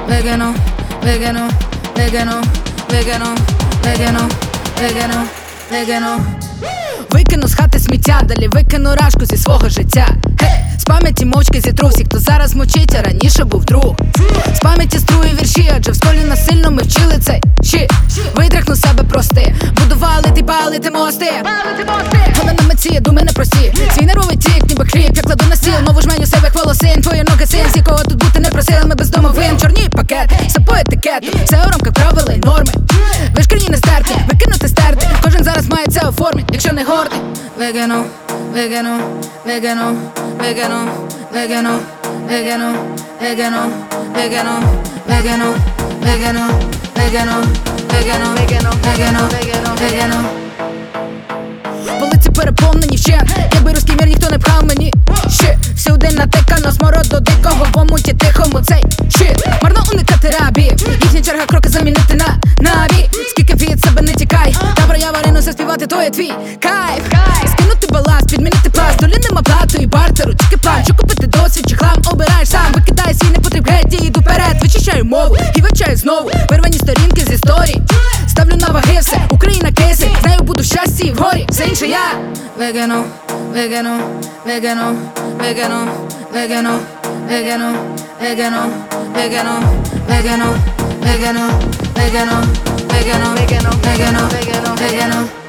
vegano, vegano, vegano, vegano, vegano, vegano, vegano. Викину з хати сміття, далі викину рашку зі свого життя. З пам'яті мовчки зітру всіх, хто зараз мовчить, а раніше був друг. З пам'яті струю вірші, адже в школі насильно ми вчили цей щит. Витряхну себе прости, будували ти палити мости. Але на меті є думи непрості. Свій нервовий тік, ніби хліб, я кладу на стіл. Нову жменю себе хволосин, твої ноги син, з якого тут бути не просили. Ми без домовин, чорні пакети, все по етикету, все у рамках правил і норми. Ви ж країни стерті, викинути стерти. Кожен зараз має це оформить, якщо не гордий. Vegano, vegano, vegano, vegano, vegano, vegano, vegano, vegano, vegano, vegano, vegano, vegano, vegano, vegano, vegano. Полиці переповнені вщент, якби руський мір ніхто не пхав мені. Щит, всюди натикано смороду дикого в омуті тихому цей щит. Марно уникати рабів, їхня черга кроки замінити на наві. Скільки від себе не тікай, та про я варину заспівати, то є твій кайф. Скинути баласт, підмінити пас, долі нема плату і бартеру, тільки план, що купити досвід чи хлам. Обираєш сам, викидай свій непотріб геть і йду вперед. Вичищаю мову і вивчаю знову вирвані сторінки з історії. Ставлю на ваги все, Україна кейси, з нею буду в щасті і в горі, все інше я. Vegano, vegano, vegano, vegano, vegano, vegano, vegano, vegano, vegano, vegano, vegano, vegano, vegano, vegano, vegano.